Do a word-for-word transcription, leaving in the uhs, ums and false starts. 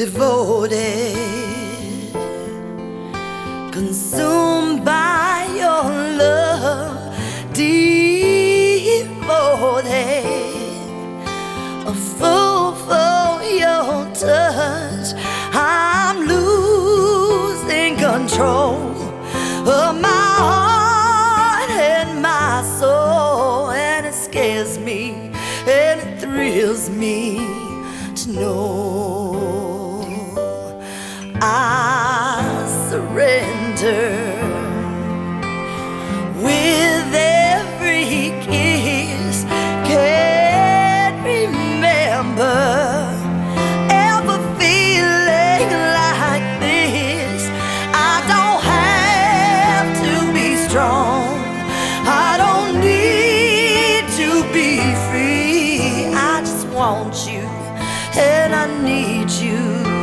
devoted, consumed by your love, devoted, a fool for your touch. I'm losing control of my heart and my soul, and it scares me and it thrills me to know I surrender with every kiss. Can't remember ever feeling like this. I don't have to be strong, I don't need to be free. I just want you and I need you.